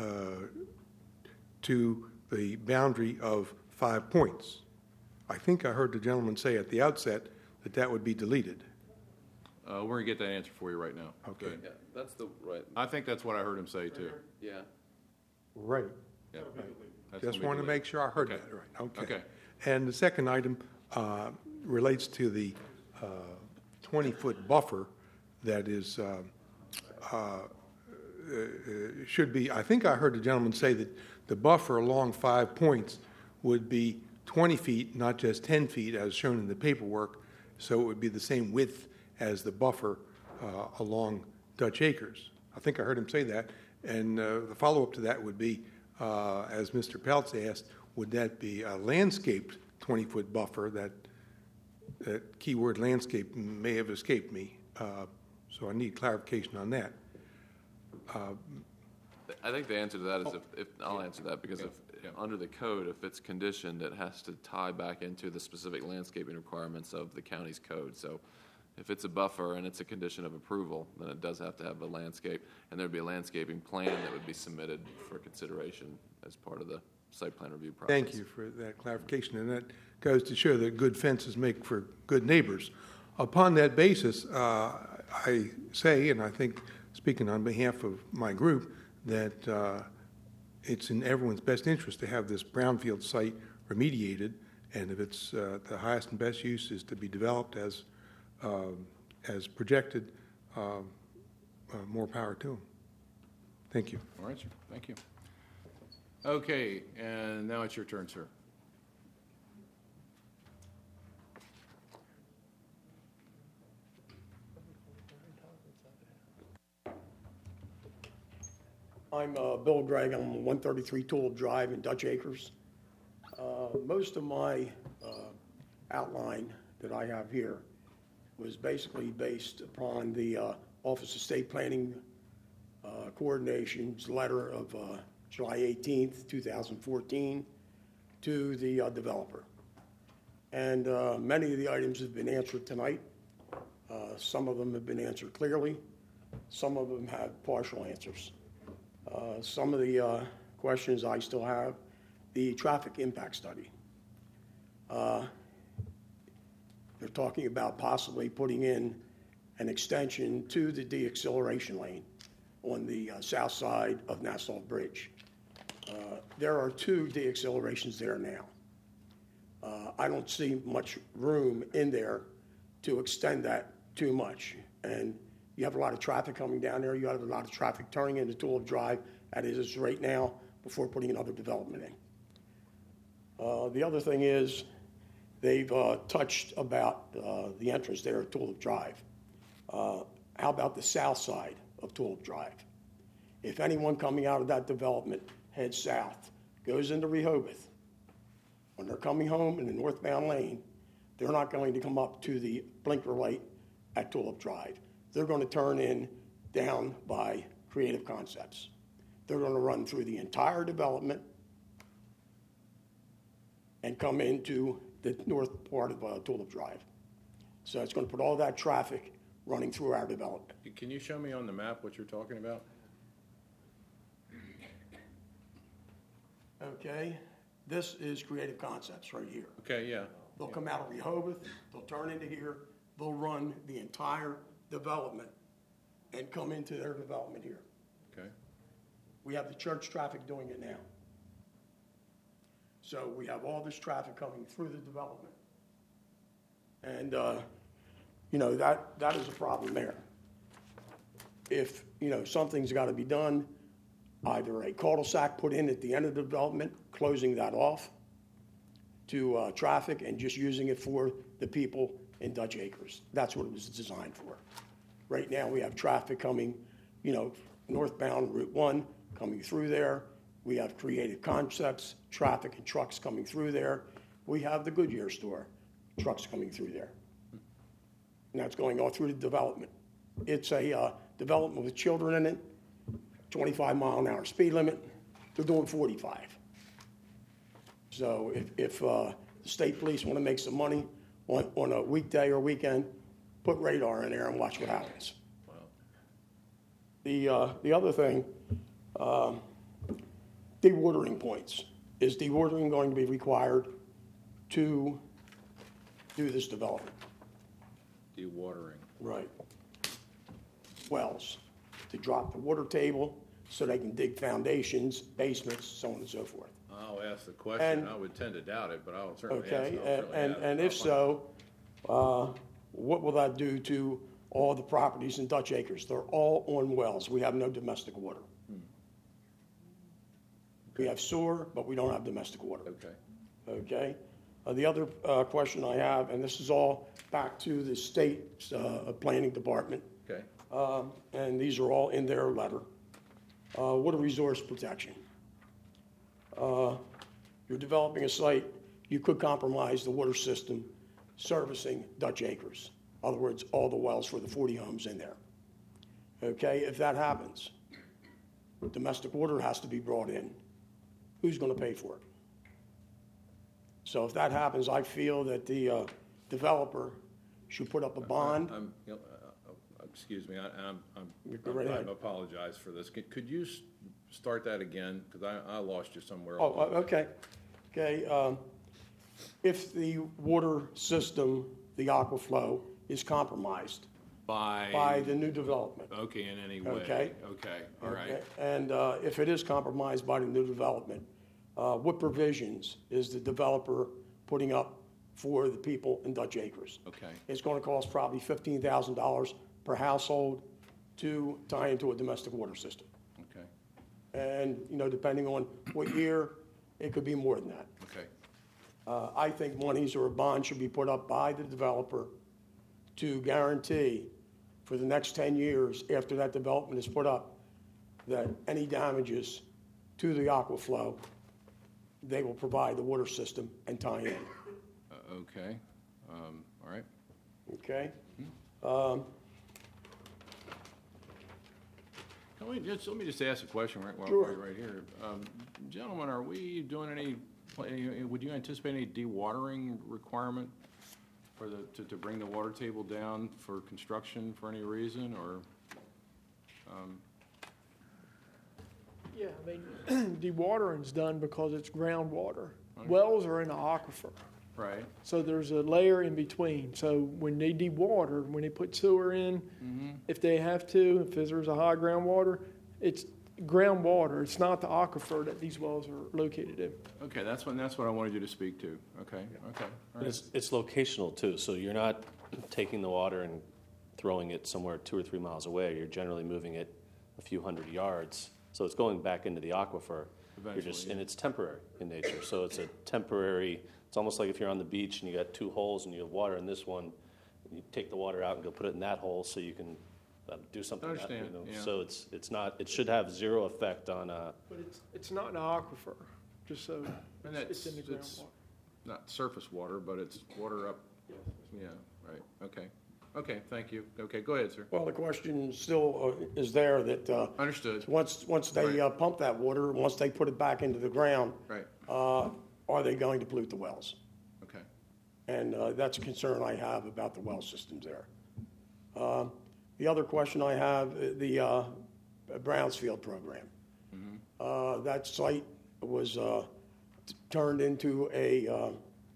to the boundary of Five Points. I think I heard the gentleman say at the outset that that would be deleted. Uh, we're gonna get that answer for you right now. Okay. Good. Yeah, that's the, right, I think that's what I heard him say too. yeah. Right. Yeah. That's Just gonna be wanted to deleted. make sure I heard Okay. that right. Okay. Okay. And the second item uh, relates to the twenty-foot buffer that is, uh, uh, uh, should be, I think I heard the gentleman say that the buffer along Five Points would be twenty feet, not just ten feet, as shown in the paperwork, so it would be the same width as the buffer uh, along Dutch Acres. I think I heard him say that. And uh, the follow-up to that would be, uh, as Mister Peltz asked, would that be a landscaped twenty-foot buffer? That, that keyword landscape may have escaped me, uh, so I need clarification on that. Uh, I think the answer to that is if, if, I'll answer that, because if, under the code, if it's conditioned, it has to tie back into the specific landscaping requirements of the county's code. So if it's a buffer and it's a condition of approval, then it does have to have a landscape, and there'd be a landscaping plan that would be submitted for consideration as part of the site plan review process. Thank you for that clarification, and that goes to show that good fences make for good neighbors. Upon that basis, uh, I say, and I think speaking on behalf of my group, that uh, it's in everyone's best interest to have this brownfield site remediated, and if it's uh, the highest and best use is to be developed as uh, as projected, uh, uh, more power to them. Thank you. All right, sir. Thank you. Okay, and now it's your turn, sir. I'm uh, Bill Gregg. I'm on one thirty-three Tulip Drive in Dutch Acres. Uh, Most of my uh, outline that I have here was basically based upon the uh, Office of State Planning uh, Coordination's letter of uh, July eighteenth, two thousand fourteen, to the uh, developer. And uh, many of the items have been answered tonight. Uh, Some of them have been answered clearly. Some of them have partial answers. Uh, Some of the uh, questions I still have, the traffic impact study. Uh, They're talking about possibly putting in an extension to the de-acceleration lane on the uh, south side of Nassau Bridge. Uh, There are two de-accelerations there now. Uh, I don't see much room in there to extend that too much. And you have a lot of traffic coming down there. You have a lot of traffic turning into Tulip Drive as it is right now before putting another development in. Uh, The other thing is, they've uh, touched about uh, the entrance there at Tulip Drive. Uh, How about the south side of Tulip Drive? If anyone coming out of that development heads south, goes into Rehoboth, when they're coming home in the northbound lane, they're not going to come up to the blinker light at Tulip Drive. They're going to turn in down by Creative Concepts. They're going to run through the entire development and come into the north part of uh, Tulip Drive. So it's going to put all that traffic running through our development. Can you show me on the map what you're talking about? Okay, this is Creative Concepts right here. Okay, yeah. They'll come out of Rehoboth, they'll turn into here, they'll run the entire development and come into their development here. Okay. We have the church traffic doing it now. So we have all this traffic coming through the development. And, uh, you know, that, that is a problem there. If, you know, something's got to be done, either a cul-de-sac put in at the end of the development, closing that off to uh, traffic and just using it for the people in Dutch Acres. That's what it was designed for. Right now, we have traffic coming, you know, northbound Route one coming through there. We have Creative Concepts, traffic and trucks coming through there. We have the Goodyear store, trucks coming through there. And that's going all through the development. It's a uh, development with children in it, twenty-five mile an hour speed limit. They're doing forty-five. So if, if uh, the state police want to make some money on, on a weekday or weekend, put radar in there and watch what happens. Wow. The, uh, the other thing, um, dewatering points. Is dewatering going to be required to do this development? Dewatering. Right. Wells, to drop the water table so they can dig foundations, basements, so on and so forth. I'll ask the question. And- I would tend to doubt it, but I'll certainly ask. Okay, I'll and, certainly and, ask. and I'll if find- so, uh, what will that do to all the properties in Dutch Acres? They're all on wells. We have no domestic water. We have sewer, but we don't have domestic water. Okay. Okay? Uh, The other uh, question I have, and this is all back to the state uh, planning department, Okay. um, and these are all in their letter. Uh, Water resource protection. Uh, You're developing a site, you could compromise the water system servicing Dutch Acres. In other words, all the wells for the forty homes in there. Okay, if that happens, domestic water has to be brought in. Who's going to pay for it? So if that happens, I feel that the uh, developer should put up a bond. I'm, you know, uh, uh, excuse me, I, I'm, I'm, Go right I ahead. apologize for this. Could, could you s- start that again? Because I, I lost you somewhere. Oh, along the uh, way. okay. Okay, um, if the water system, the aquaflow, is compromised By. by the new development. Okay, in any way. Okay. Okay, all right. Okay, and uh, if it is compromised by the new development, uh, what provisions is the developer putting up for the people in Dutch Acres? Okay. It's going to cost probably fifteen thousand dollars per household to tie into a domestic water system. Okay. And, you know, depending on what year, it could be more than that. Okay. Uh, I think monies or a bond should be put up by the developer to guarantee for the next ten years after that development is put up, that any damages to the aquaflow, they will provide the water system and tie in. Uh, Okay, um, all right. Okay? Um, Can we just, let me just ask a question right while Sure. we're right here. Um, Gentlemen, are we doing any, would you anticipate any dewatering requirement for the, to, to bring the water table down for construction for any reason, or? um, Yeah, I mean, dewatering's done because it's groundwater. Wells are in the aquifer. Right. So there's a layer in between. So when they dewater, when they put sewer in, Mhm. if they have to, if there's a high groundwater, it's groundwater. It's not the aquifer that these wells are located in. Okay, that's what, that's what I wanted you to speak to. Okay, okay. all right. It's, it's locational too, so you're not taking the water and throwing it somewhere two or three miles away. You're generally moving it a few hundred yards. So it's going back into the aquifer. You're just, Eventually, and it's temporary in nature. So it's a temporary, it's almost like if you're on the beach and you got two holes and you have water in this one, you take the water out and go put it in that hole so you can uh, do something. I that, understand, you know. yeah. So it's, it's not, it should have zero effect on, uh, But it's, it's not an aquifer, just so And it's that's, in the it's groundwater. not surface water, but it's water up. Yeah, right, okay. Okay, thank you. Okay, go ahead, sir. Well, the question still uh, is there that. uh, Understood. Once, once they Right. uh, pump that water, once they put it back into the ground. Right. uh, Are they going to pollute the wells? Okay. And uh, that's a concern I have about the well systems there. Um, The other question I have, uh, the uh, Brownsfield program. Uh, That site was uh, t- turned into a, uh,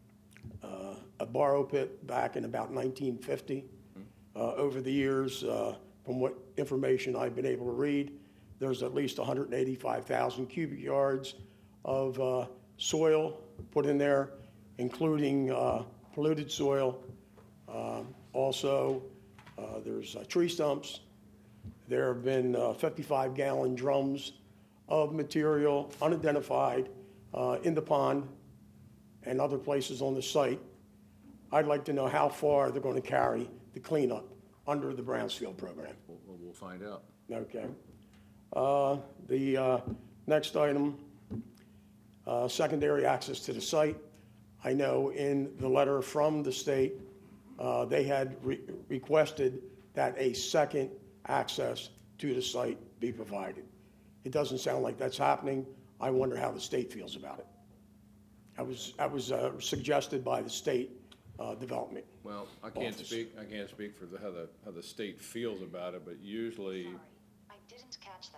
uh, a borrow pit back in about nineteen fifty. Uh, Over the years, uh, from what information I've been able to read, there's at least one hundred eighty-five thousand cubic yards of uh, soil put in there, including uh, polluted soil. Um, Also, uh, there's uh, tree stumps. There have been uh, fifty-five gallon drums of material unidentified uh, in the pond and other places on the site. I'd like to know how far they're going to carry the cleanup under the Brownsfield program. We'll, we'll- we'll find out. Okay. Uh, The uh, next item, uh, secondary access to the site. I know in the letter from the state, uh, they had re- requested that a second access to the site be provided. It doesn't sound like that's happening. I wonder how the state feels about it. That was, that was uh, suggested by the state uh, development. Well, I can't Office. speak, I can't speak for the, how the, how the state feels about it, but usually. I didn't catch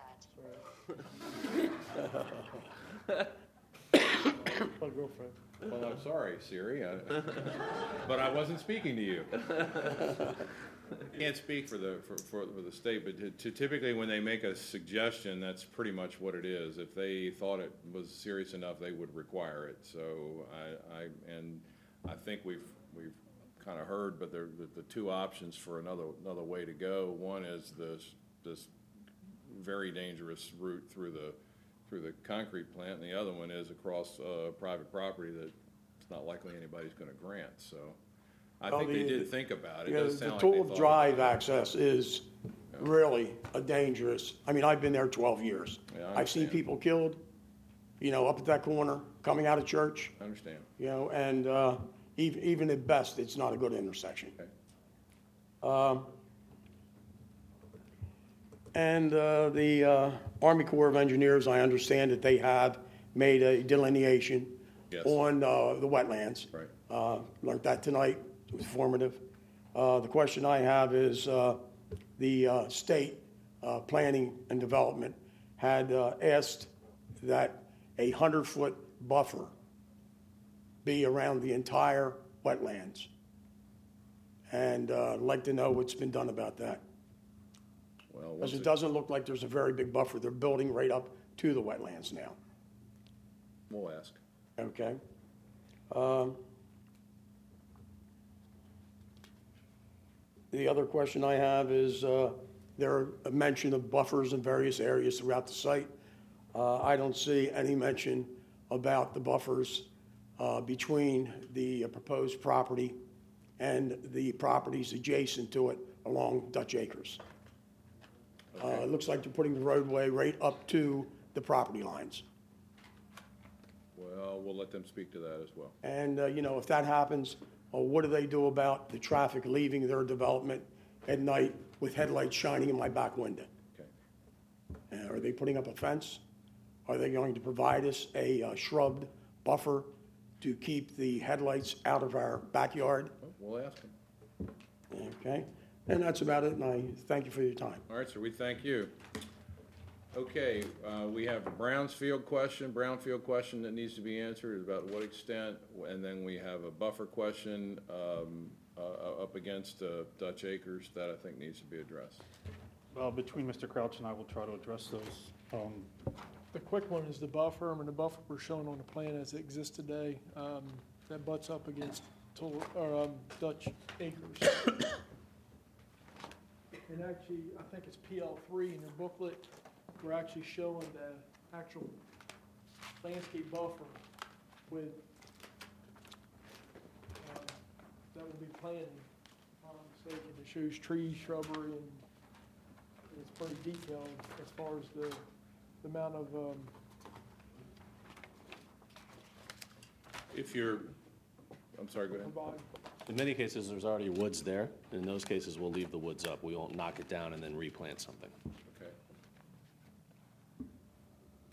that. My girlfriend. Well, I'm sorry, Siri, I- but I wasn't speaking to you. Can't speak for the, for, for for the state, but to- to typically when they make a suggestion, that's pretty much what it is. If they thought it was serious enough, they would require it. So I, I, and I think we've, we've kind of heard, but there, the, the two options for another, another way to go. One is this, this very dangerous route through the, through the concrete plant, and the other one is across, uh, private property that it's not likely anybody's gonna grant, so. I Well, think they the- did think about it. You It know, does sound the like they Tulip thought Drive about it. access is really a dangerous, I mean, I've been there twelve years. Yeah, I I've seen understand. people killed, you know, up at that corner, coming out of church, I understand. you know, and uh, even, even at best, it's not a good intersection. Um, And uh, the uh, Army Corps of Engineers, I understand that they have made a delineation Yes. on uh, the wetlands. Right. Uh, Learned that tonight. It was formative. Uh, The question I have is, uh, the uh, state uh, planning and development had uh, asked that a hundred-foot buffer be around the entire wetlands. And uh, I'd like to know what's been done about that. Well, Because once it it- doesn't look like there's a very big buffer. They're building right up to the wetlands now. We'll ask. Okay. Um, The other question I have is, uh, there are a mention of buffers in various areas throughout the site. Uh, I don't see any mention about the buffers uh, between the proposed property and the properties adjacent to it along Dutch Acres. Uh, It looks like they're putting the roadway right up to the property lines. Well, we'll let them speak to that as well. And, uh, you know, if that happens, uh, what do they do about the traffic leaving their development at night with headlights shining in my back window? Okay. Uh, Are they putting up a fence? Are they going to provide us a uh, shrubbed buffer to keep the headlights out of our backyard? We'll ask them. Okay? And that's about it, and I thank you for your time. All right, sir, we thank you. Okay, uh, we have a Brownsfield question, Brownfield question that needs to be answered, about what extent, and then we have a buffer question um, uh, up against uh, Dutch Acres that I think needs to be addressed. Well, between Mister Crouch and I, will try to address those. Um, The quick one is the buffer. I mean, the buffer we're showing on the plan as it exists today, um, that butts up against Tul- or, um, Dutch Acres. And actually, I think it's P L three in your booklet, we're actually showing the actual landscape buffer with, uh, that will be planted. Um, so it shows trees, shrubbery, and it's pretty detailed as far as the, the amount of, um, If you're, I'm sorry, go ahead. provide. In many cases, there's already woods there. In those cases, we'll leave the woods up. We won't knock it down and then replant something.